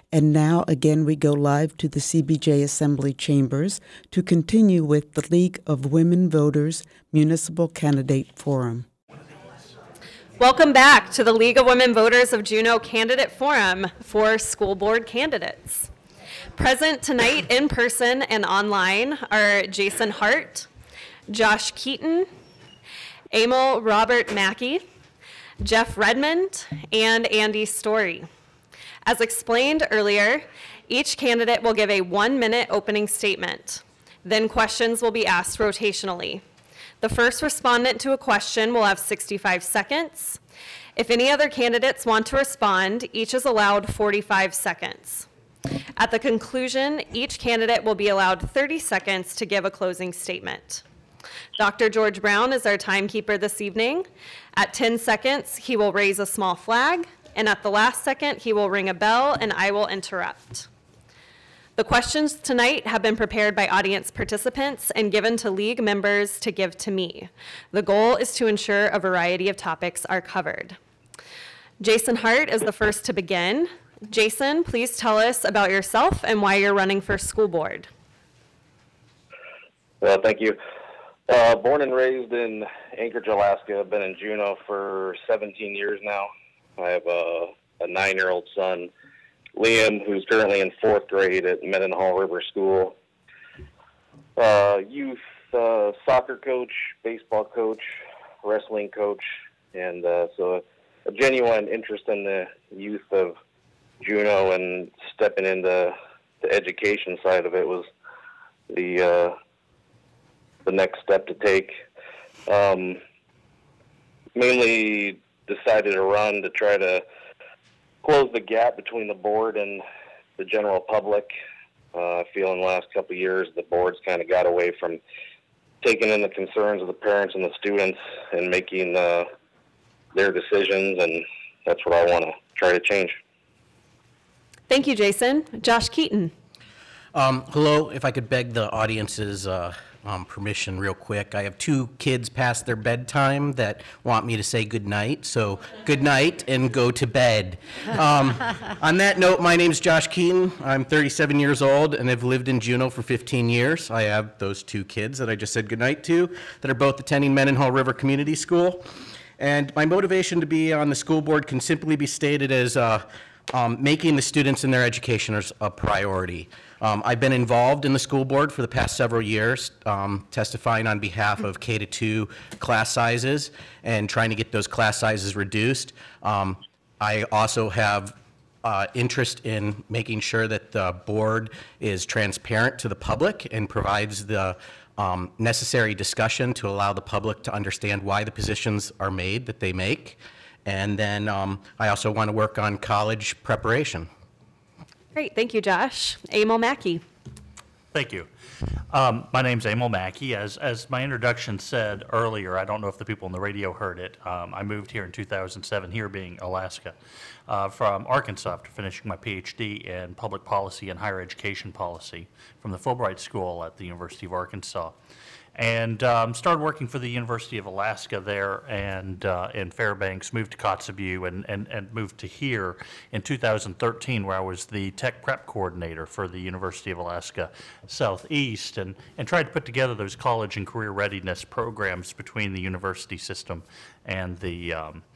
And now, again, we go live to the CBJ Assembly Chambers to continue with the League of Women Voters Municipal Candidate Forum. Welcome back to the League of Women Voters of Juneau Candidate Forum for school board candidates. Present tonight in person and online are Jason Hart, Josh Keaton, Emil Robert Mackey, Jeff Redmond, and Andy Story. As explained earlier, each candidate will give a 1-minute opening statement. Then questions will be asked rotationally. The first respondent to a question will have 65 seconds. If any other candidates want to respond, each is allowed 45 seconds. At the conclusion, each candidate will be allowed 30 seconds to give a closing statement. Dr. George Brown is our timekeeper this evening. At 10 seconds, he will raise a small flag, and at the last second, he will ring a bell, and I will interrupt. The questions tonight have been prepared by audience participants and given to League members to give to me. The goal is to ensure a variety of topics are covered. Jason Hart is the first to begin. Jason, please tell us about yourself and why you're running for school board. Well, thank you. Born and raised in Anchorage, Alaska. I've been in Juneau for 17 years now. I have a 9-year-old son, Liam, who's currently in 4th grade at Mendenhall River School. Youth soccer coach, baseball coach, wrestling coach, and so a genuine interest in the youth of Juneau and stepping into the education side of it was the next step to take. Mainly decided to run to try to close the gap between the board and the general public. I feel in the last couple of years the board's kind of got away from taking in the concerns of the parents and the students and making their decisions, and that's what I want to try to change. Thank you, Jason. Josh Keaton. Hello, if I could beg the audience's permission real quick. I have 2 kids past their bedtime that want me to say good night, so good night and go to bed. On that note, my name's Josh Keaton. I'm 37 years old and have lived in Juneau for 15 years. I have those 2 kids that I just said good night to that are both attending Mendenhall River Community School. And my motivation to be on the school board can simply be stated as making the students and their education a priority. I've been involved in the school board for the past several years, testifying on behalf of K-2 class sizes and trying to get those class sizes reduced. I also have interest in making sure that the board is transparent to the public and provides the necessary discussion to allow the public to understand why the positions are made that they make. And then I also want to work on college preparation. Great, thank you, Josh. Emil Mackey. Thank you. My name's Emil Mackey. As my introduction said earlier, I don't know if the people on the radio heard it. I moved here in 2007, here being Alaska, from Arkansas after finishing my PhD in public policy and higher education policy from the Fulbright School at the University of Arkansas. And started working for the University of Alaska there and in Fairbanks, moved to Kotzebue and moved to here in 2013 where I was the tech prep coordinator for the University of Alaska Southeast and tried to put together those college and career readiness programs between the university system and the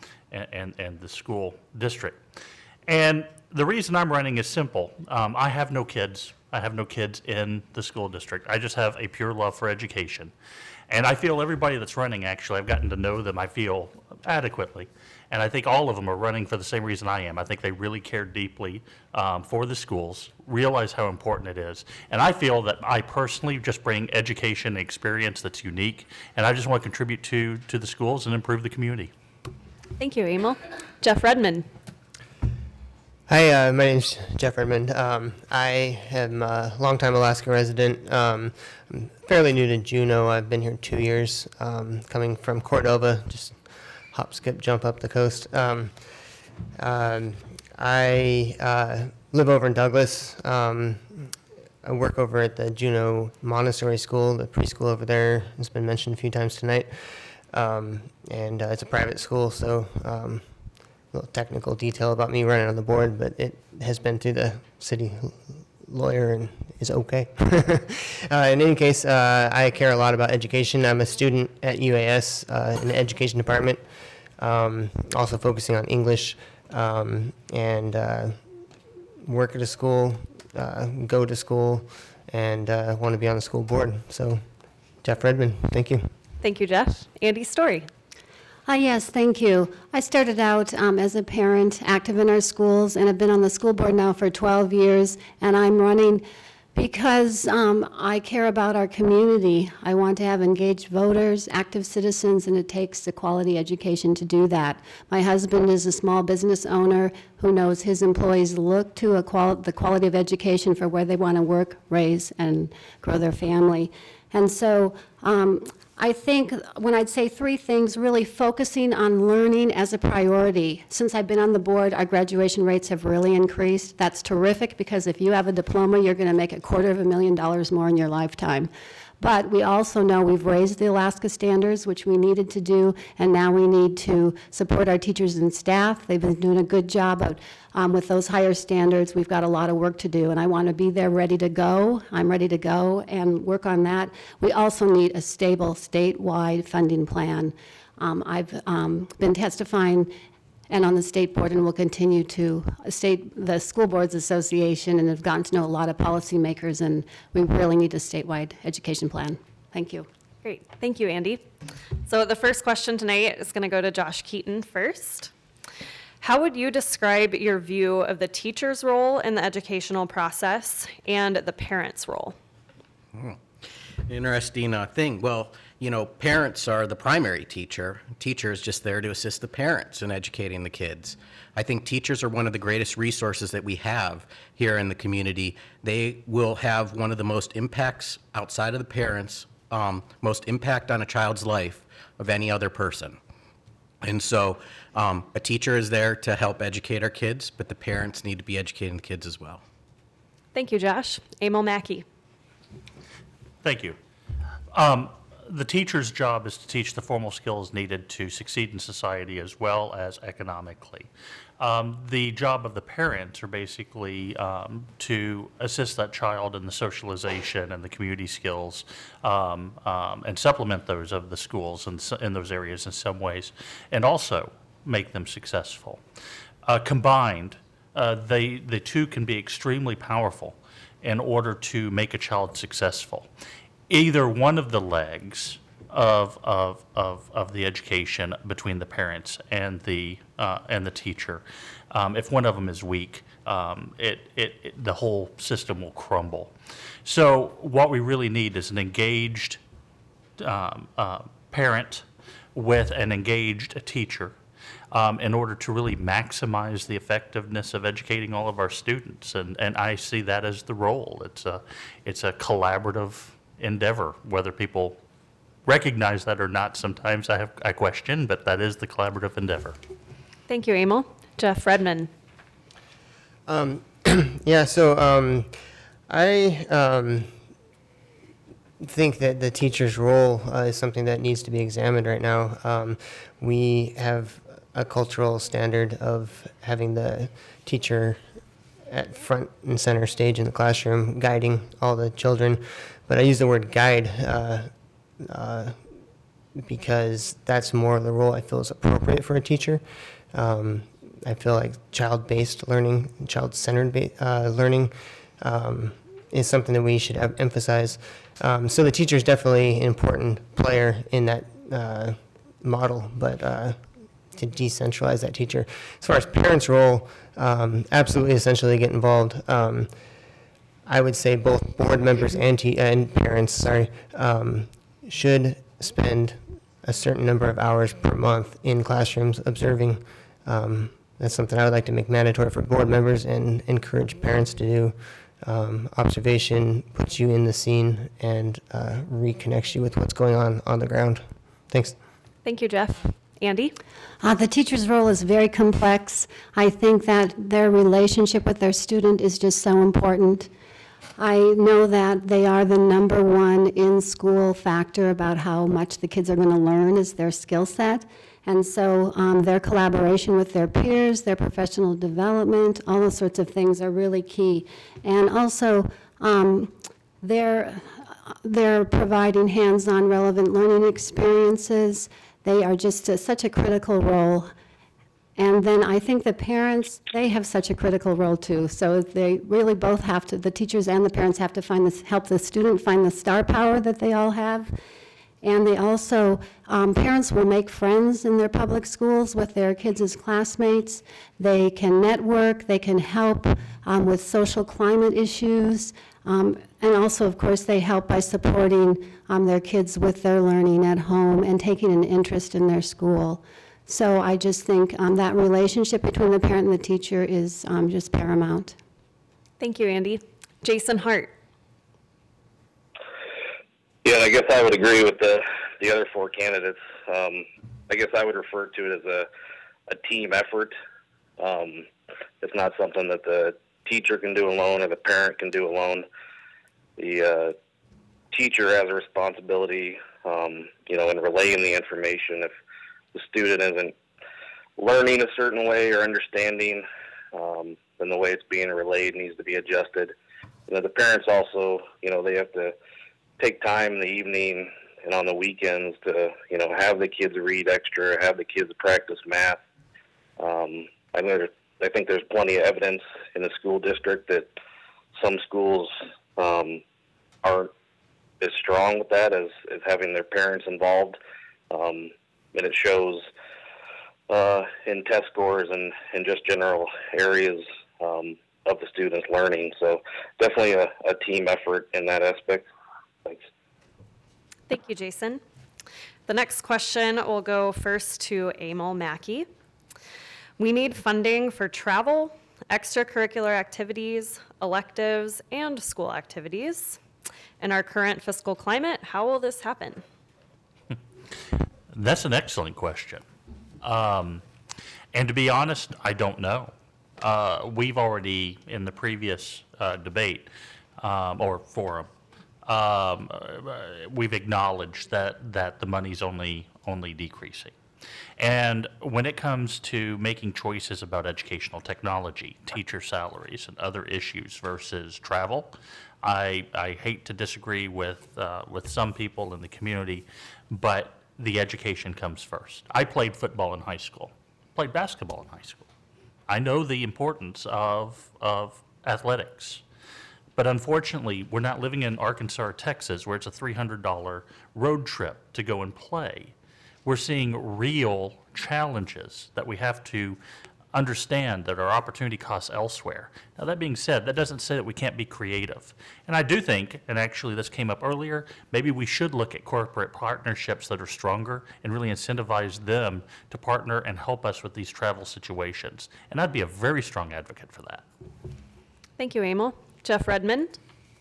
school district. And the reason I'm running is simple. I have no kids. I have no kids in the school district. I just have a pure love for education. And I feel everybody that's running, actually, I've gotten to know them, I feel, adequately. And I think all of them are running for the same reason I am. I think they really care deeply for the schools, realize how important it is. And I feel that I personally just bring education and experience that's unique. And I just want to contribute to the schools and improve the community. Thank you, Emil. Jeff Redmond. Hi, my name's Jeff Redmond. I am a longtime Alaska resident. I'm fairly new to Juneau. I've been here 2 years, coming from Cordova, just hop, skip, jump up the coast. I live over in Douglas. I work over at the Juneau Montessori School, the preschool over there. It's been mentioned a few times tonight. And it's a private school, so little technical detail about me running on the board, but it has been through the city lawyer and is okay. In any case, I care a lot about education. I'm a student at UAS in the education department, also focusing on English, and work at a school, go to school, and want to be on the school board. So, Jeff Redmond, thank you. Thank you, Jeff. Andy Story. Yes, thank you. I started out as a parent active in our schools, and I've been on the school board now for 12 years, and I'm running because I care about our community. I want to have engaged voters, active citizens, and it takes a quality education to do that. My husband is a small business owner who knows his employees look to the quality of education for where they want to work, raise, and grow their family. And so I think when I'd say three things, really focusing on learning as a priority. Since I've been on the board, our graduation rates have really increased. That's terrific, because if you have a diploma, you're going to make $250,000 more in your lifetime. But we also know we've raised the Alaska standards, which we needed to do, and now we need to support our teachers and staff. They've been doing a good job with those higher standards. We've got a lot of work to do, and I want to be there ready to go. I'm ready to go and work on that. We also need a stable statewide funding plan. I've been testifying and on the state board, and will continue to the School Boards Association, and have gotten to know a lot of policymakers, and we really need a statewide education plan. Thank you. Great. Thank you, Andy. So the first question tonight is going to go to Josh Keaton first. How would you describe your view of the teacher's role in the educational process and the parent's role? Interesting thing. Well, parents are the primary teacher. Teacher is just there to assist the parents in educating the kids. I think teachers are one of the greatest resources that we have here in the community. They will have one of the most impacts outside of the parents, most impact on a child's life of any other person. And so a teacher is there to help educate our kids, but the parents need to be educating the kids as well. Thank you, Josh. Emil Mackey. Thank you. The teacher's job is to teach the formal skills needed to succeed in society as well as economically. The job of the parents are basically to assist that child in the socialization and the community skills, and supplement those of the schools in those areas in some ways, and also make them successful. Combined, the two can be extremely powerful in order to make a child successful. Either one of the legs of the education between the parents and the teacher, if one of them is weak, the whole system will crumble. So what we really need is an engaged parent with an engaged teacher, in order to really maximize the effectiveness of educating all of our students. And I see that as the role. It's a collaborative endeavor. Whether people recognize that or not, sometimes I question, but that is the collaborative endeavor. Thank you, Emil. Jeff Redmond. Yeah, so I think that the teacher's role is something that needs to be examined right now. We have a cultural standard of having the teacher at front and center stage in the classroom, guiding all the children. But I use the word guide because that's more the role I feel is appropriate for a teacher. I feel like child-based learning, child-centered learning is something that we should emphasize. So the teacher is definitely an important player in that model, but to decentralize that teacher. As far as parents' role, absolutely essentially get involved. I would say both board members and parents, should spend a certain number of hours per month in classrooms observing. That's something I would like to make mandatory for board members and encourage parents to do. Observation puts you in the scene and reconnects you with what's going on the ground. Thanks. Thank you, Jeff. Andy? The teacher's role is very complex. I think that their relationship with their student is just so important. I know that they are the number one in-school factor about how much the kids are going to learn is their skill set. And so their collaboration with their peers, their professional development, all those sorts of things are really key. And also, they're providing hands-on relevant learning experiences. They are just such a critical role. And then I think the parents, they have such a critical role too. So they really both have to, the teachers and the parents have to help the student find the star power that they all have. And they also, parents will make friends in their public schools with their kids as classmates. They can network, they can help with social climate issues. And also, of course, they help by supporting their kids with their learning at home and taking an interest in their school. So I just think that relationship between the parent and the teacher is just paramount. Thank you, Andy. Jason Hart. Yeah, I guess I would agree with the other four candidates. I guess I would refer to it as a team effort. It's not something that the teacher can do alone or the parent can do alone. The teacher has a responsibility, in relaying the information. If the student isn't learning a certain way or understanding, then the way it's being relayed needs to be adjusted. The parents also, they have to take time in the evening and on the weekends to, have the kids read extra, have the kids practice math. I think there's plenty of evidence in the school district that some schools aren't as strong with that as having their parents involved. And it shows in test scores and just general areas of the students' learning. So definitely a team effort in that aspect. Thanks. Thank you, Jason. The next question will go first to Emil Mackey. We need funding for travel, extracurricular activities, electives, and school activities. In our current fiscal climate, how will this happen? That's an excellent question. And to be honest, I don't know. We've already, in the previous debate or forum, we've acknowledged that the money's only decreasing. And when it comes to making choices about educational technology, teacher salaries, and other issues versus travel, I hate to disagree with some people in the community, but the education comes first. I played football in high school, played basketball in high school. I know the importance of athletics. But unfortunately, we're not living in Arkansas or Texas where it's a $300 road trip to go and play. We're seeing real challenges that we have to understand that our opportunity costs elsewhere. Now, that being said, that doesn't say that we can't be creative. And I do think, and actually this came up earlier, maybe we should look at corporate partnerships that are stronger and really incentivize them to partner and help us with these travel situations. And I'd be a very strong advocate for that. Thank you, Emil. Jeff Redmond.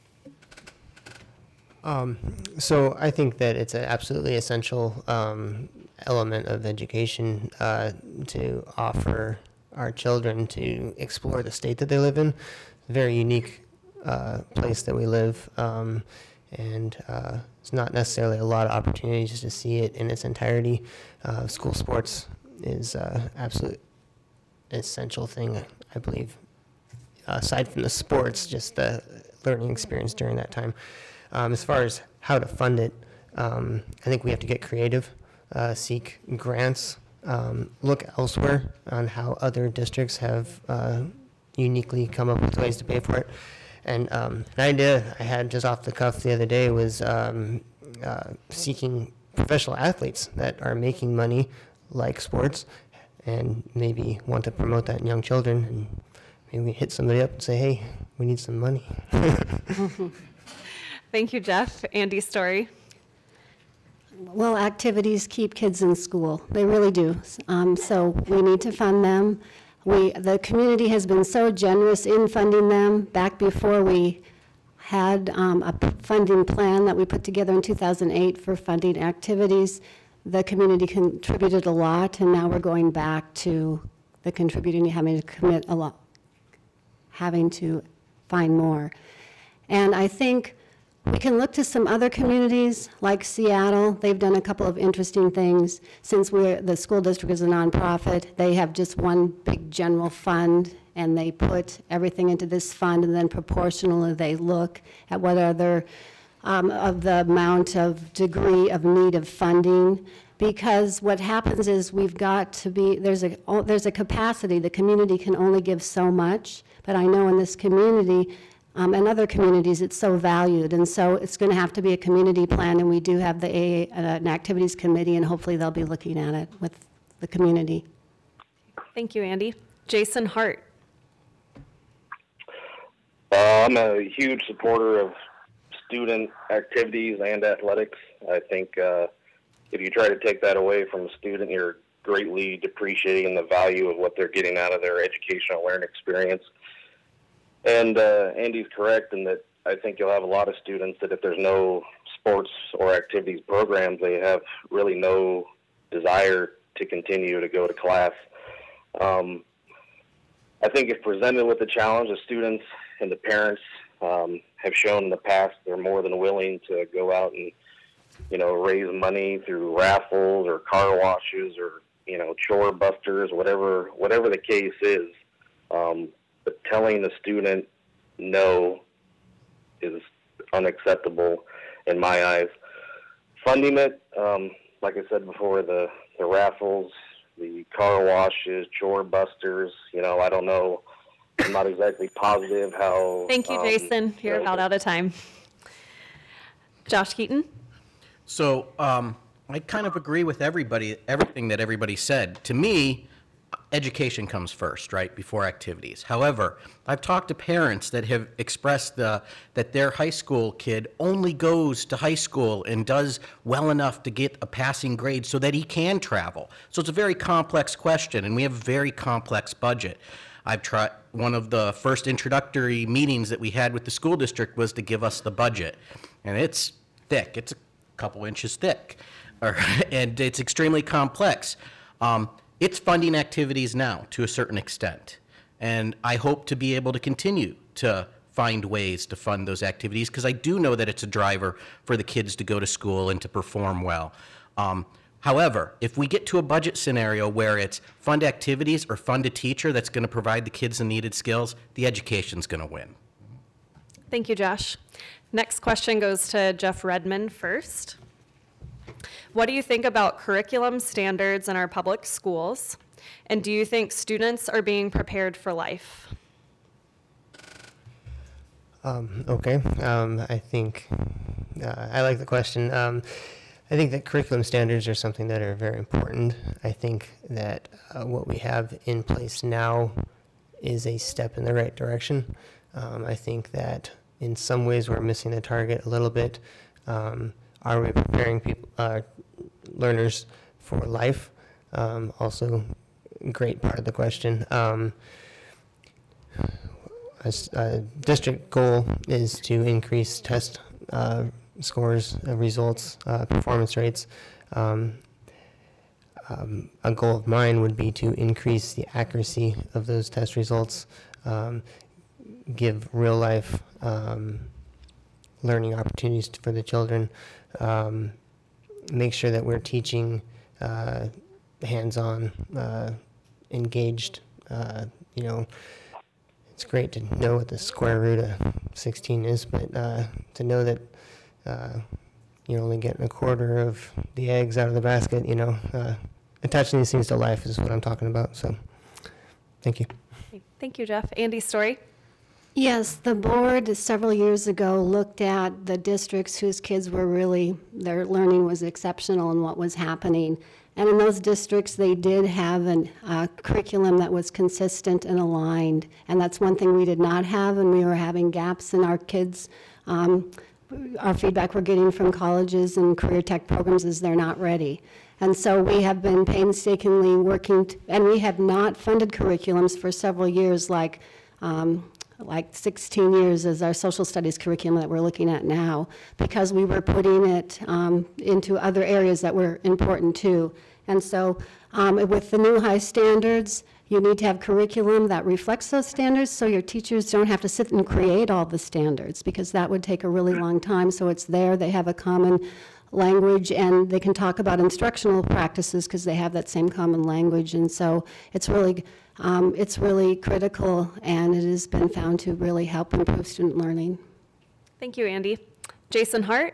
So I think that it's an absolutely essential element of education to offer our children to explore the state that they live in. It's a very unique place that we live, and it's not necessarily a lot of opportunities to see it in its entirety. School sports is absolute essential thing, I believe. Aside from the sports, just the learning experience during that time. As far as how to fund it, I think we have to get creative, seek grants, look elsewhere on how other districts have uniquely come up with ways to pay for it. And an idea I had just off the cuff the other day was seeking professional athletes that are making money like sports and maybe want to promote that in young children, and maybe we hit somebody up and say, hey, we need some money. Thank you, Jeff. Andy Story. Well, activities keep kids in school. They really do. So we need to fund them. The community has been so generous in funding them. Back before we had a funding plan that we put together in 2008 for funding activities, the community contributed a lot, and now we're going back to the contributing, having to commit a lot, having to find more. And I think We can look to some other communities like Seattle. They've done a couple of interesting things. Since the school district is a nonprofit, they have just one big general fund, and they put everything into this fund, and then proportionally they look at what other of the amount of degree of need of funding. Because what happens is we've got to be, there's a capacity. The community can only give so much, but I know in this community and other communities it's so valued, and so it's going to have to be a community plan, and we do have the an activities committee, and hopefully they'll be looking at it with the community. Thank you, Andy. Jason Hart. I'm a huge supporter of student activities and athletics. I think if you try to take that away from a student, you're greatly depreciating the value of what they're getting out of their educational learning experience. And Andy's correct in that I think you'll have a lot of students that if there's no sports or activities programs, they have really no desire to continue to go to class. I think if presented with a challenge, the students and the parents have shown in the past they're more than willing to go out and raise money through raffles or car washes or, chore busters, whatever the case is. But telling the student no is unacceptable in my eyes. Funding it, like I said before, the raffles, the car washes, chore busters, I don't know. I'm not exactly positive how. Thank you, Jason. You're about out of time. Josh Keaton. So I kind of agree with everything that everybody said. To me, education comes first, right, before activities. However, I've talked to parents that have expressed that their high school kid only goes to high school and does well enough to get a passing grade so that he can travel. So it's a very complex question, and we have a very complex budget. I've tried, one of the first introductory meetings that we had with the school district was to give us the budget, and it's thick. It's a couple inches thick, and it's extremely complex. It's funding activities now to a certain extent, and I hope to be able to continue to find ways to fund those activities because I do know that it's a driver for the kids to go to school and to perform well. However, if we get to a budget scenario where it's fund activities or fund a teacher that's going to provide the kids the needed skills, the education's going to win. Thank you, Josh. Next question goes to Jeff Redmond first. What do you think about curriculum standards in our public schools? And do you think students are being prepared for life? Okay. I think I like the question. I think that curriculum standards are something that are very important. I think that what we have in place now is a step in the right direction. I think that in some ways we're missing the target a little bit. Are we preparing learners for life? Also, a great part of the question. A district goal is to increase test scores, results, performance rates. A goal of mine would be to increase the accuracy of those test results, give real life learning opportunities for the children, make sure that we're teaching hands-on, engaged. It's great to know what the square root of 16 is, but to know that you're only getting a quarter of the eggs out of the basket, attaching these things to life is what I'm talking about. So, thank you. Thank you, Jeff. Andy Story. Yes, the board several years ago looked at the districts whose kids were really, their learning was exceptional and what was happening. And in those districts, they did have a curriculum that was consistent and aligned. And that's one thing we did not have, and we were having gaps in our kids. Our feedback we're getting from colleges and career tech programs is they're not ready. And so we have been painstakingly working, and we have not funded curriculums for several years, like 16 years is our social studies curriculum that we're looking at now, because we were putting it into other areas that were important too. And so with the new high standards, you need to have curriculum that reflects those standards so your teachers don't have to sit and create all the standards, because that would take a really long time. So it's there, they have a common language, and they can talk about instructional practices because they have that same common language. And so it's really critical, and it has been found to really help improve student learning. Thank you, Andy. Jason Hart?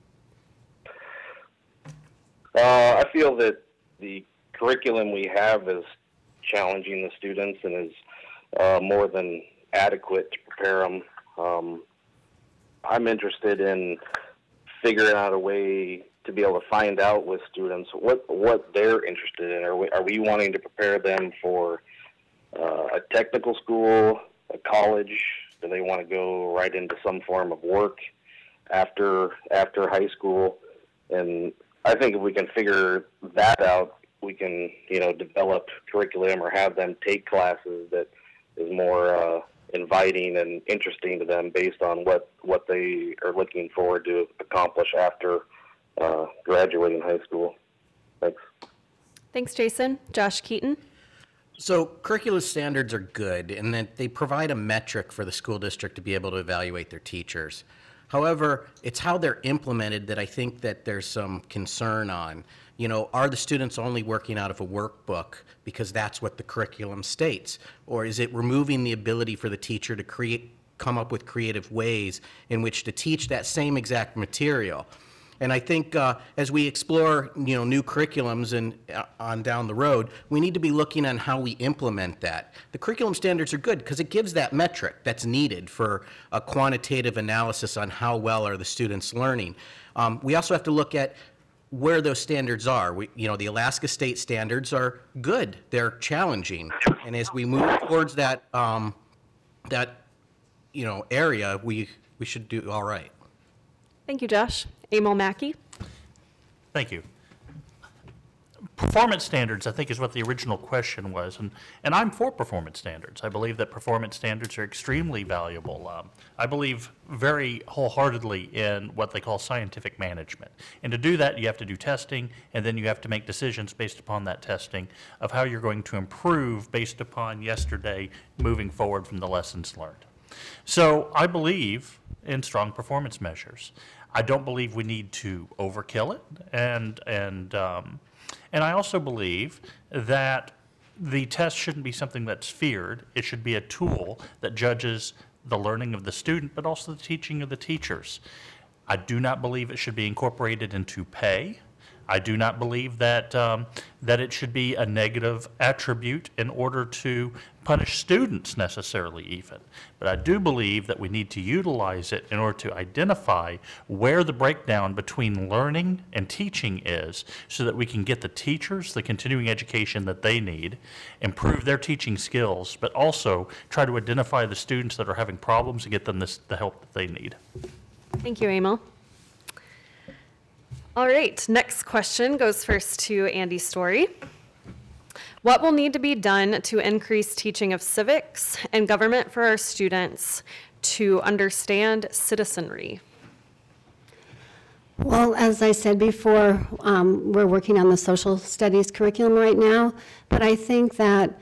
I feel that the curriculum we have is challenging the students and is more than adequate to prepare them. I'm interested in figuring out a way to be able to find out with students what they're interested in. Are we wanting to prepare them for a technical school, a college? Do they want to go right into some form of work after high school? And I think if we can figure that out, we can, develop curriculum or have them take classes that is more inviting and interesting to them based on what they are looking forward to accomplish after graduating high school. Thanks. Thanks, Jason. Josh Keaton? So curricular standards are good in that they provide a metric for the school district to be able to evaluate their teachers. However, it's how they're implemented that I think that there's some concern on. Are the students only working out of a workbook because that's what the curriculum states? Or is it removing the ability for the teacher to come up with creative ways in which to teach that same exact material? And I think as we explore, new curriculums and on down the road, we need to be looking on how we implement that. The curriculum standards are good because it gives that metric that's needed for a quantitative analysis on how well are the students learning. We also have to look at where those standards are. The Alaska State standards are good. They're challenging. And as we move towards that area, we should do all right. Thank you, Josh. Emil Mackey? Thank you. Performance standards, I think, is what the original question was, and I'm for performance standards. I believe that performance standards are extremely valuable. I believe very wholeheartedly in what they call scientific management. And to do that, you have to do testing, and then you have to make decisions based upon that testing of how you're going to improve based upon yesterday moving forward from the lessons learned. So I believe in strong performance measures. I don't believe we need to overkill it, and I also believe that the test shouldn't be something that's feared. It should be a tool that judges the learning of the student, but also the teaching of the teachers. I do not believe it should be incorporated into pay. I do not believe that that it should be a negative attribute in order to punish students necessarily even. But I do believe that we need to utilize it in order to identify where the breakdown between learning and teaching is so that we can get the teachers the continuing education that they need, improve their teaching skills, but also try to identify the students that are having problems and get them the help that they need. Thank you, Emil. All right, next question goes first to Andy Story. What will need to be done to increase teaching of civics and government for our students to understand citizenry? Well, as I said before, we're working on the social studies curriculum right now, but I think that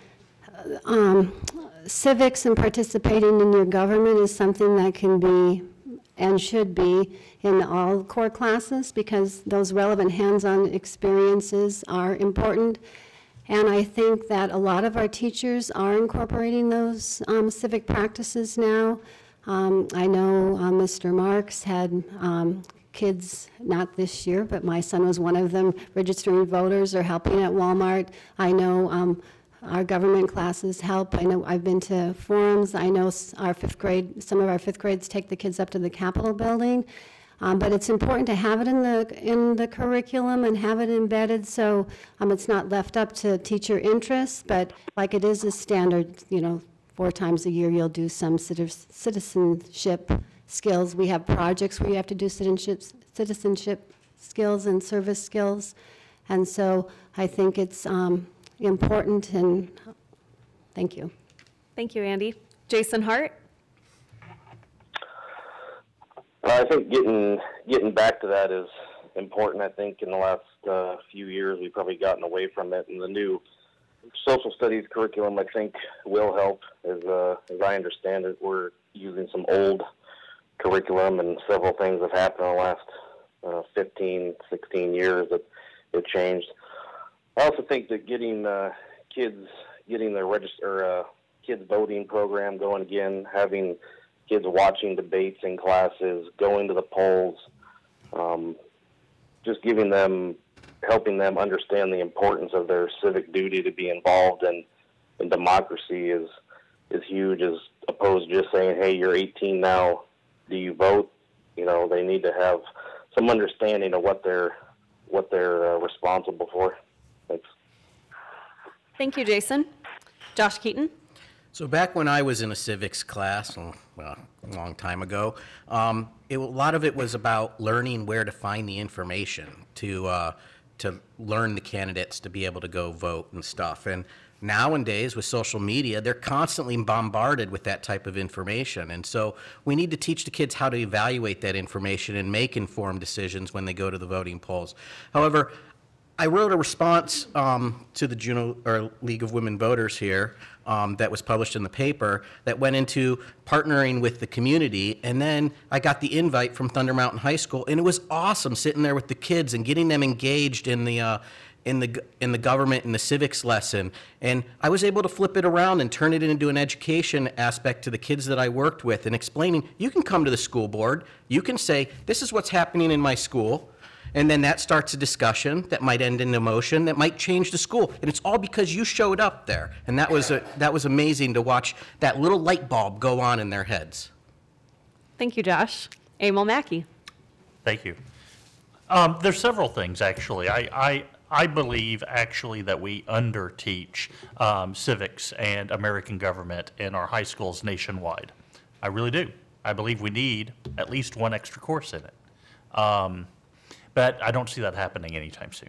civics and participating in your government is something that can be and should be in all core classes because those relevant hands-on experiences are important. And I think that a lot of our teachers are incorporating those civic practices now. I know Mr. Marks had kids, not this year, but my son was one of them, registering voters or helping at Walmart. I know our government classes help. I know I've been to forums. I know some of our fifth grades take the kids up to the Capitol building. But it's important to have it in the curriculum and have it embedded so it's not left up to teacher interests, but like it is a standard, 4 times a year you'll do some citizenship skills. We have projects where you have to do citizenship skills and service skills. And so I think it's important, and thank you. Thank you, Andy. Jason Hart? I think getting back to that is important. I think in the last few years we've probably gotten away from it, and the new social studies curriculum, I think, will help. As I understand it, we're using some old curriculum, and several things have happened in the last 15, 16 years that it changed. I also think that getting their kids voting program going again, having kids watching debates in classes, going to the polls, just helping them understand the importance of their civic duty to be involved in democracy is huge, as opposed to just saying, hey, you're 18 now, do you vote? They need to have some understanding of what they're responsible for. Thanks. Thank you, Jason. Josh Keaton. So back when I was in a civics class, a long time ago, a lot of it was about learning where to find the information to learn the candidates to be able to go vote and stuff. And nowadays with social media, they're constantly bombarded with that type of information. And so we need to teach the kids how to evaluate that information and make informed decisions when they go to the voting polls. However, I wrote a response to the Juneau or League of Women Voters here that was published in the paper that went into partnering with the community, and then I got the invite from Thunder Mountain High School, and it was awesome sitting there with the kids and getting them engaged in the government and the civics lesson. And I was able to flip it around and turn it into an education aspect to the kids that I worked with, and explaining, you can come to the school board, you can say, this is what's happening in my school. And then that starts a discussion that might end in a motion that might change the school. And it's all because you showed up there. And that was amazing to watch that little light bulb go on in their heads. Thank you, Josh. Emil Mackey. Thank you. There's several things, actually. I believe, actually, that we underteach civics and American government in our high schools nationwide. I really do. I believe we need at least one extra course in it. But I don't see that happening anytime soon.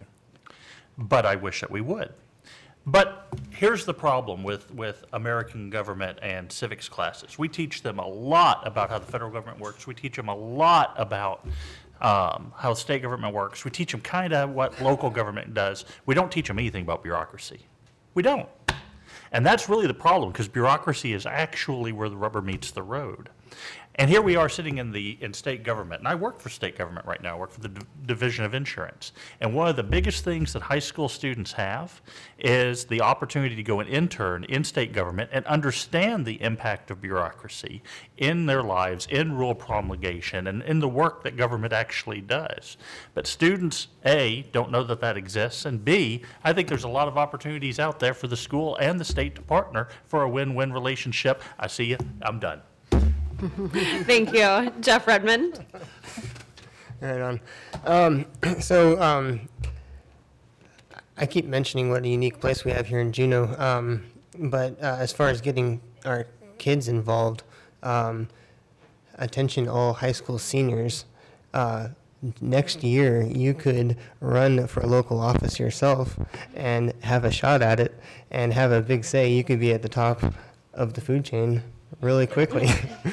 But I wish that we would. But here's the problem with American government and civics classes. We teach them a lot about how the federal government works. We teach them a lot about how state government works. We teach them kind of what local government does. We don't teach them anything about bureaucracy. We don't. And that's really the problem, because bureaucracy is actually where the rubber meets the road. And here we are sitting in state government, and I work for state government right now. I work for the Division of Insurance. And one of the biggest things that high school students have is the opportunity to go and intern in state government and understand the impact of bureaucracy in their lives, in rule promulgation, and in the work that government actually does. But students, A, don't know that that exists, and B, I think there's a lot of opportunities out there for the school and the state to partner for a win-win relationship. I see you. I'm done. Thank you. Jeff Redmond. Right on. I keep mentioning what a unique place we have here in Juneau, but as far as getting our kids involved, attention all high school seniors, next year you could run for a local office yourself and have a shot at it and have a big say. You could be at the top of the food chain really quickly.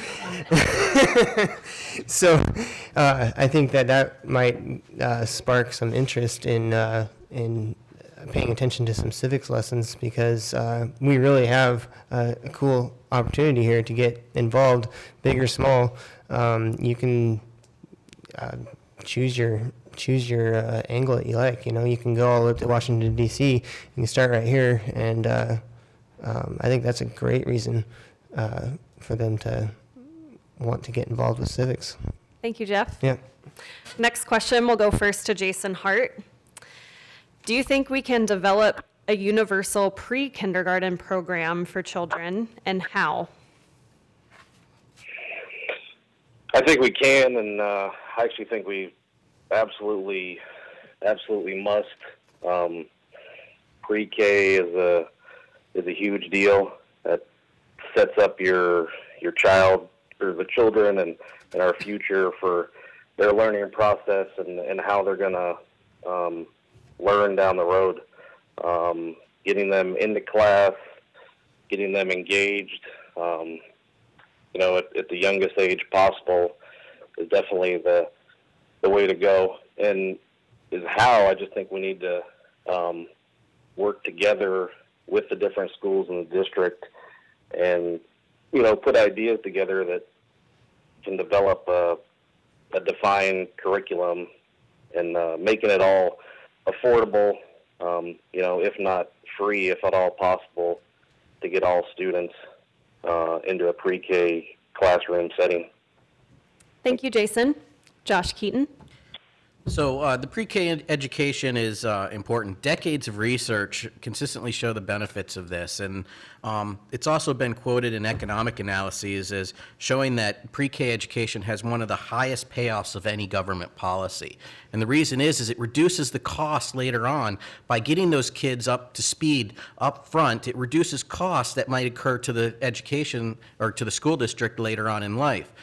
So I think that might spark some interest in paying attention to some civics lessons, because we really have a cool opportunity here to get involved, big or small. You can choose your angle that you like. You can go all the way up to Washington, D.C. You can start right here, and I think that's a great reason for them to want to get involved with civics. Thank you, Jeff. Yeah. Next question, we'll go first to Jason Hart. Do you think we can develop a universal pre-kindergarten program for children, and how? I think we can, and I actually think we absolutely must. Pre-K is a huge deal. That sets up your child, or the children, and our future for their learning process and how they're going to learn down the road. Getting them into class, getting them engaged, at the youngest age possible is definitely the way to go. And is how I just think we need to work together with the different schools in the district and, put ideas together that can develop a defined curriculum and making it all affordable, if not free, if at all possible, to get all students into a pre-K classroom setting. Thank you, Jason. Josh Keaton. So the pre-K education is important. Decades of research consistently show the benefits of this, and it's also been quoted in economic analyses as showing that pre-K education has one of the highest payoffs of any government policy. And the reason is it reduces the cost later on by getting those kids up to speed up front. It reduces costs that might occur to the education or to the school district later on in life.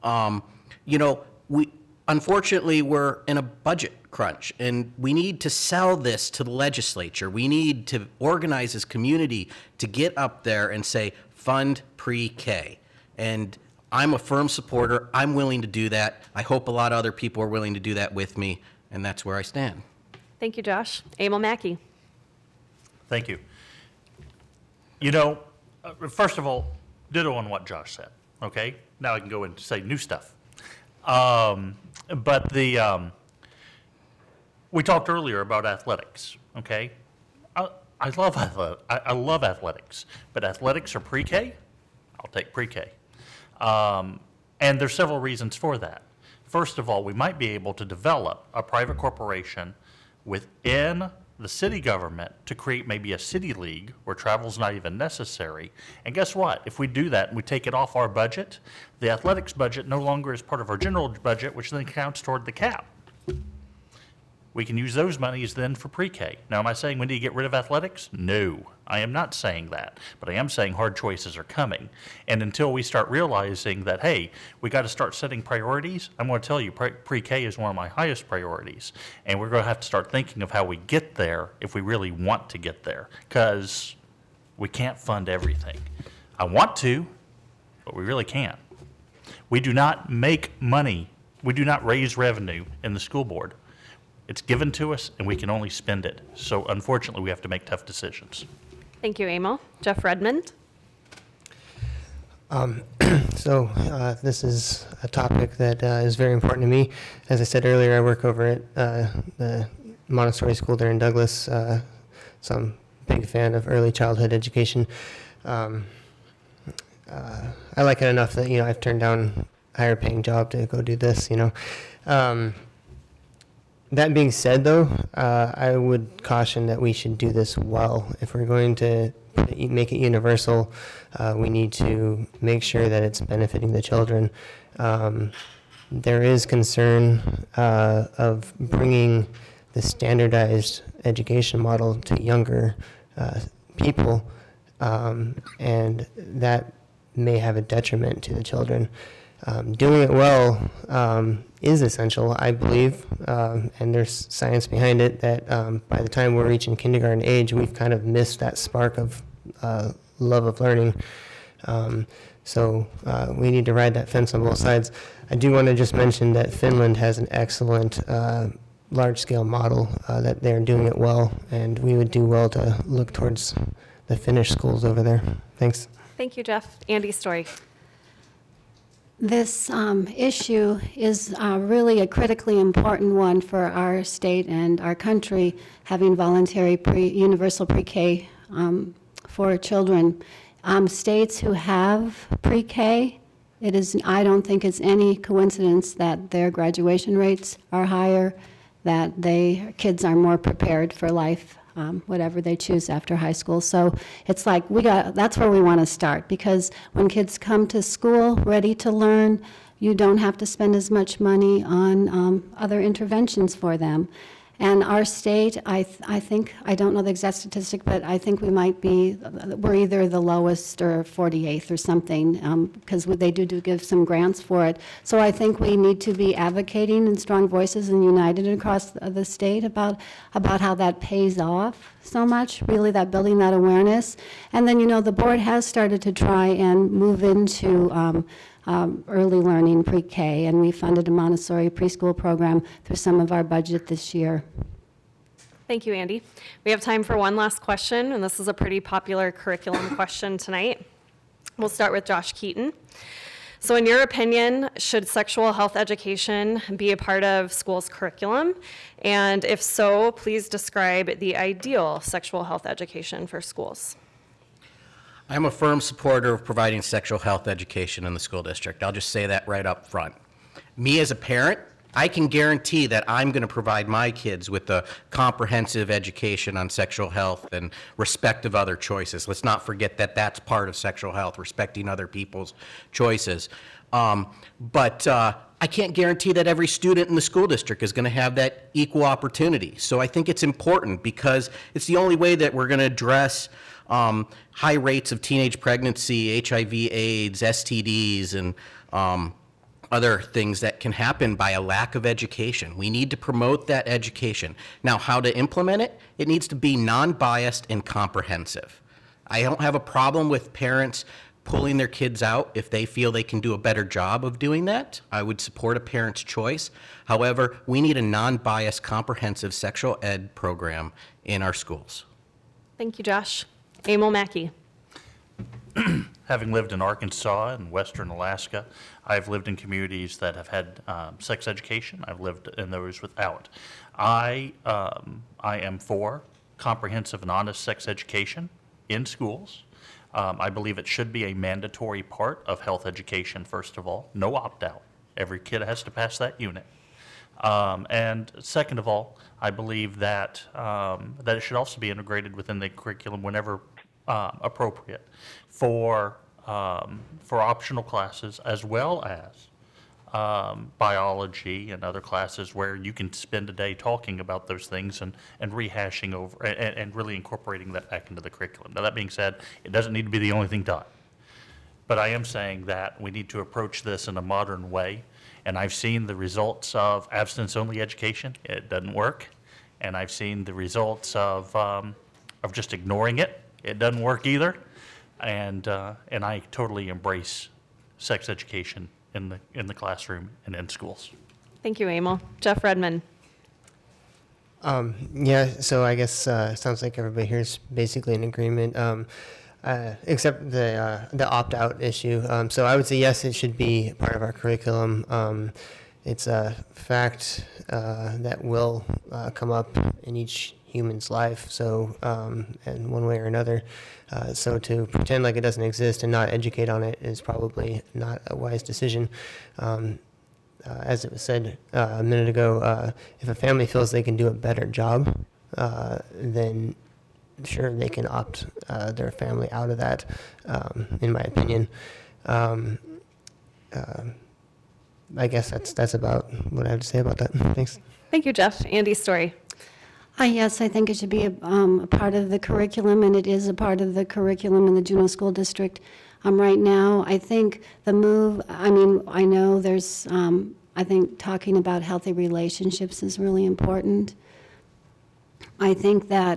Unfortunately, we're in a budget crunch, and we need to sell this to the legislature. We need to organize as community to get up there and say, fund pre-K. And I'm a firm supporter. I'm willing to do that. I hope a lot of other people are willing to do that with me, and that's where I stand. Thank you, Josh. Emil Mackey. Thank you. First of all, ditto on what Josh said, okay? Now I can go and say new stuff. But we talked earlier about athletics, okay? I love athletics, but athletics are pre-K? I'll take pre-K. And there's several reasons for that. First of all, we might be able to develop a private corporation within the city government to create maybe a city league where travel's not even necessary. And guess what? If we do that and we take it off our budget, the athletics budget no longer is part of our general budget, which then counts toward the cap. We can use those monies then for pre-K. Now, am I saying we need to get rid of athletics? No, I am not saying that. But I am saying hard choices are coming. And until we start realizing that, hey, we got to start setting priorities, I'm going to tell you pre-K is one of my highest priorities. And we're going to have to start thinking of how we get there if we really want to get there. Because we can't fund everything. I want to, but we really can't. We do not make money. We do not raise revenue in the school board. It's given to us, and we can only spend it. So, unfortunately, we have to make tough decisions. Thank you, Emil. Jeff Redmond. This is a topic that is very important to me. As I said earlier, I work over at the Montessori school there in Douglas, so I'm a big fan of early childhood education. I like it enough that, I've turned down a higher paying job to go do this, That being said, though, I would caution that we should do this well. If we're going to make it universal, we need to make sure that it's benefiting the children. There is concern of bringing the standardized education model to younger people, and that may have a detriment to the children. Doing it well is essential, I believe, and there's science behind it that by the time we're reaching kindergarten age, we've kind of missed that spark of love of learning. So we need to ride that fence on both sides. I do want to just mention that Finland has an excellent large-scale model that they're doing it well, and we would do well to look towards the Finnish schools over there. Thanks. Thank you, Jeff. Andy Story. This issue is really a critically important one for our state and our country, having voluntary universal pre-K for children. States who have pre-K, I don't think it's any coincidence that their graduation rates are higher, that kids are more prepared for life, whatever they choose after high school. So it's like that's where we want to start, because when kids come to school ready to learn, you don't have to spend as much money on other interventions for them. And our state, I think, I don't know the exact statistic, but I think we're either the lowest or 48th or something, because they do give some grants for it. So I think we need to be advocating in strong voices and united across the state about how that pays off so much, really, that building that awareness. And then, the board has started to try and move into early learning pre-K, and we funded a Montessori preschool program through some of our budget this year. Thank you, Andy. We have time for one last question, and this is a pretty popular curriculum question tonight. We'll start with Josh Keaton. So in your opinion, should sexual health education be a part of school's curriculum? And if so, please describe the ideal sexual health education for schools. I'm a firm supporter of providing sexual health education in the school district. I'll just say that right up front. Me as a parent, I can guarantee that I'm going to provide my kids with a comprehensive education on sexual health and respect of other choices. Let's not forget that that's part of sexual health, respecting other people's choices. But I can't guarantee that every student in the school district is going to have that equal opportunity. So I think it's important because it's the only way that we're going to address high rates of teenage pregnancy, HIV/AIDS, STDs, and other things that can happen by a lack of education. We need to promote that education. Now, how to implement it? It needs to be non-biased and comprehensive. I don't have a problem with parents pulling their kids out if they feel they can do a better job of doing that. I would support a parent's choice. However, we need a non-biased, comprehensive sexual ed program in our schools. Thank you, Josh. Emil Mackey. Having lived in Arkansas and western Alaska, I've lived in communities that have had sex education. I've lived in those without. I am for comprehensive and honest sex education in schools. I believe it should be a mandatory part of health education, first of all. No opt-out. Every kid has to pass that unit. And second of all, I believe that that it should also be integrated within the curriculum whenever appropriate for optional classes, as well as biology and other classes where you can spend a day talking about those things and rehashing over and really incorporating that back into the curriculum. Now, that being said, it doesn't need to be the only thing done. But I am saying that we need to approach this in a modern way. And I've seen the results of abstinence-only education. It doesn't work. And I've seen the results of just ignoring it. It doesn't work either. And I totally embrace sex education in the classroom and in schools. Thank you, Emil. Jeff Redmond. Yeah, so I guess it sounds like everybody here is basically in agreement, except the opt-out issue. So I would say yes, it should be part of our curriculum. It's a fact that will come up in each human's life, so in one way or another. So to pretend like it doesn't exist and not educate on it is probably not a wise decision. As it was said a minute ago, if a family feels they can do a better job, then sure, they can opt their family out of that, in my opinion. I guess that's about what I have to say about that. Thanks. Thank you, Jeff. Andy Story. Yes, I think it should be a part of the curriculum, and it is a part of the curriculum in the Juneau School District. Right now, I think the move, I know there's, I think talking about healthy relationships is really important. I think that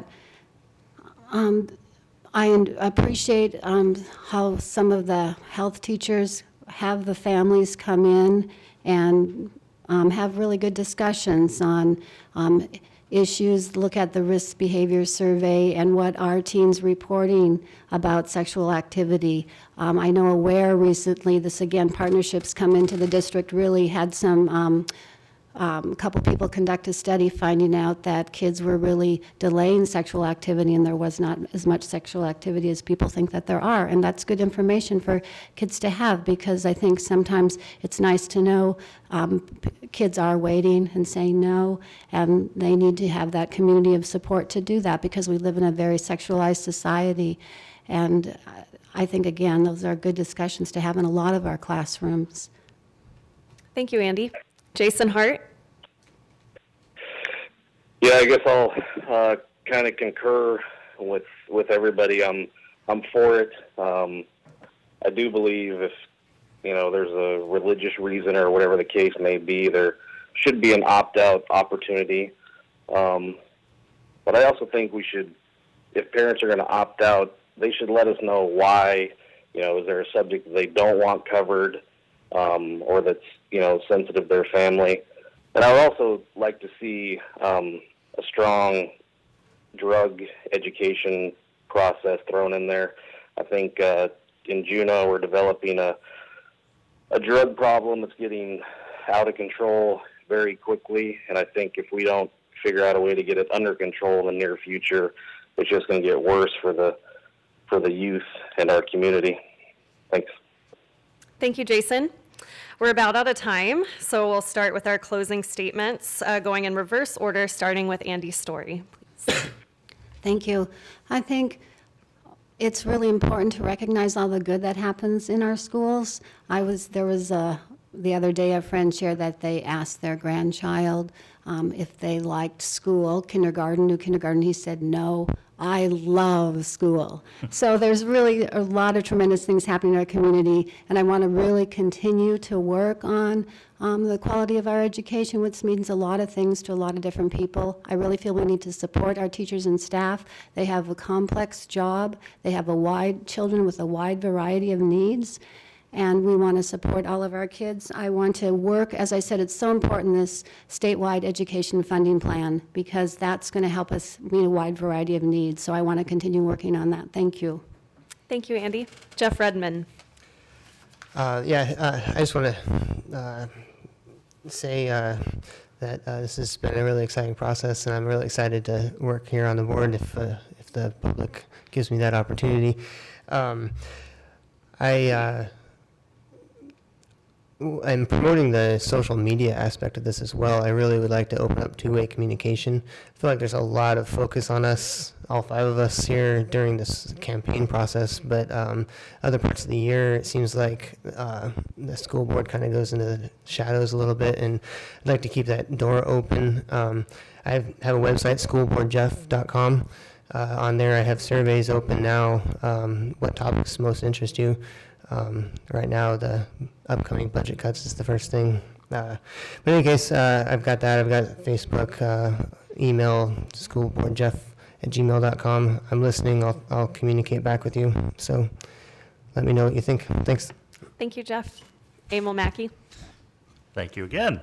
I appreciate how some of the health teachers have the families come in and have really good discussions on issues, look at the risk behavior survey and what our teens reporting about sexual activity. I know AWARE recently, this again, partnerships come into the district, really had some, a couple people conduct a study finding out that kids were really delaying sexual activity and there was not as much sexual activity as people think that there are. And that's good information for kids to have, because I think sometimes it's nice to know kids are waiting and saying no, and they need to have that community of support to do that, because we live in a very sexualized society. And I think, again, those are good discussions to have in a lot of our classrooms. Thank you, Andy. Jason Hart. Yeah, I guess I'll kind of concur with everybody. I'm for it. I do believe if there's a religious reason or whatever the case may be, there should be an opt-out opportunity. But I also think we should, if parents are going to opt out, they should let us know why. Is there a subject that they don't want covered, or that's sensitive to their family? And I would also like to see a strong drug education process thrown in there. I think in Juneau we're developing a drug problem that's getting out of control very quickly, and I think if we don't figure out a way to get it under control in the near future, it's just going to get worse for the youth and our community. Thanks. Thank you, Jason. We're about out of time, so we'll start with our closing statements, going in reverse order, starting with Andy Story, please. Thank you. I think it's really important to recognize all the good that happens in our schools. The other day, a friend shared that they asked their grandchild if they liked school, new kindergarten. He said, no, I love school. So there's really a lot of tremendous things happening in our community, and I want to really continue to work on the quality of our education, which means a lot of things to a lot of different people. I really feel we need to support our teachers and staff. They have a complex job. They have children with a wide variety of needs, and we want to support all of our kids. I want to work, as I said, it's so important, this statewide education funding plan, because that's going to help us meet a wide variety of needs. So I want to continue working on that. Thank you. Thank you, Andy. Jeff Redman. I just want to say that this has been a really exciting process, and I'm really excited to work here on the board if the public gives me that opportunity. I'm promoting the social media aspect of this as well. I really would like to open up two-way communication. I feel like there's a lot of focus on us, all five of us here during this campaign process, but other parts of the year, it seems like the school board kind of goes into the shadows a little bit, and I'd like to keep that door open. I have a website, schoolboardjeff.com. On there, I have surveys open now. What topics most interest you? Right now, the upcoming budget cuts is the first thing. But in any case, I've got that. I've got Facebook, email, schoolboardjeff@gmail.com. I'm listening. I'll communicate back with you. So let me know what you think. Thanks. Thank you, Jeff. Emil Mackey. Thank you again.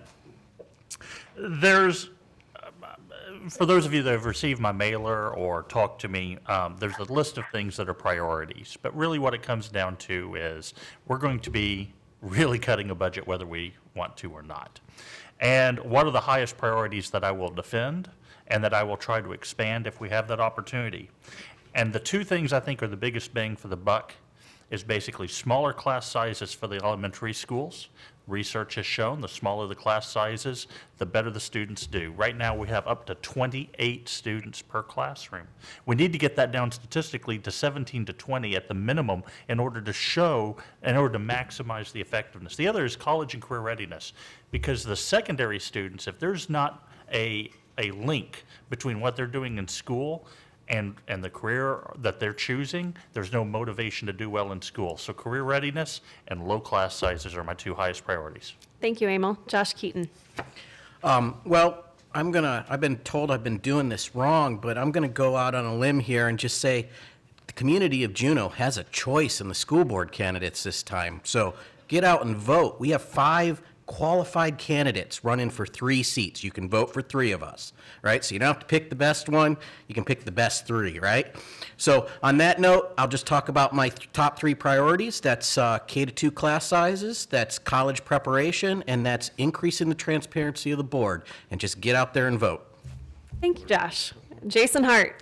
For those of you that have received my mailer or talked to me, there's a list of things that are priorities. But really what it comes down to is we're going to be really cutting a budget whether we want to or not. And what are the highest priorities that I will defend and that I will try to expand if we have that opportunity? And the two things I think are the biggest bang for the buck is basically smaller class sizes for the elementary schools. Research has shown the smaller the class sizes, the better the students do. Right now we have up to 28 students per classroom. We need to get that down statistically to 17 to 20 at the minimum in order to maximize the effectiveness. The other is college and career readiness, because the secondary students, if there's not a link between what they're doing in school and the career that they're choosing, there's no motivation to do well in school. So career readiness and low class sizes are my two highest priorities. Thank you, Emil. Josh Keaton. Well, I've been told I've been doing this wrong, but I'm gonna go out on a limb here and just say the community of Juneau has a choice in the school board candidates this time. So get out and vote. We have 5 qualified candidates running for 3 seats. You can vote for 3 of us, right? So you don't have to pick the best one. You can pick the best 3, right? So on that note, I'll just talk about my top 3 priorities. That's K-2 class sizes, that's college preparation, and that's increasing the transparency of the board. And just get out there and vote. Thank you, Josh. Jason Hart.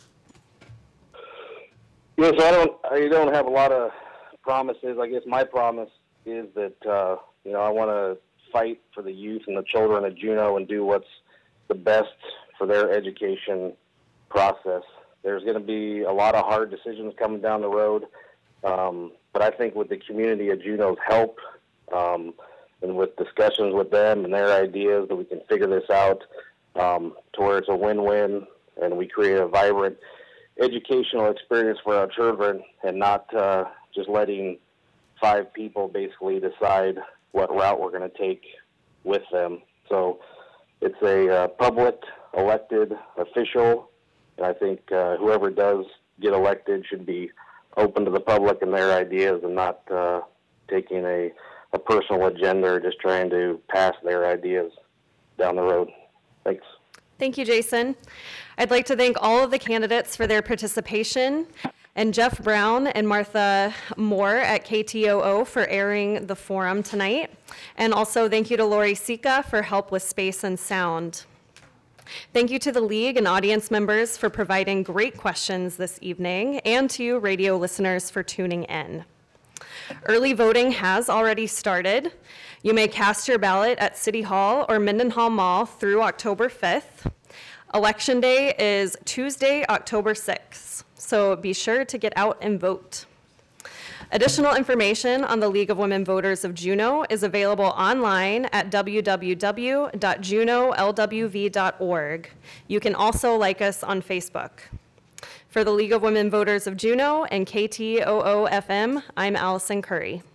Yes, I don't have a lot of promises. I guess my promise is that I want to fight for the youth and the children of Juneau and do what's the best for their education process. There's going to be a lot of hard decisions coming down the road, but I think with the community of Juneau's help and with discussions with them and their ideas, that we can figure this out to where it's a win-win and we create a vibrant educational experience for our children and not just letting 5 people basically decide what route we're going to take with them. So it's a public elected official, and I think whoever does get elected should be open to the public and their ideas and not taking a personal agenda or just trying to pass their ideas down the road. Thanks. Thank you, Jason. I'd like to thank all of the candidates for their participation, and Jeff Brown and Martha Moore at KTOO for airing the forum tonight. And also thank you to Lori Sika for help with space and sound. Thank you to the League and audience members for providing great questions this evening, and to you radio listeners for tuning in. Early voting has already started. You may cast your ballot at City Hall or Mendenhall Mall through October 5th. Election Day is Tuesday, October 6th, so be sure to get out and vote. Additional information on the League of Women Voters of Juneau is available online at www.junolwv.org. You can also like us on Facebook. For the League of Women Voters of Juneau and KTOO FM, I'm Allison Curry.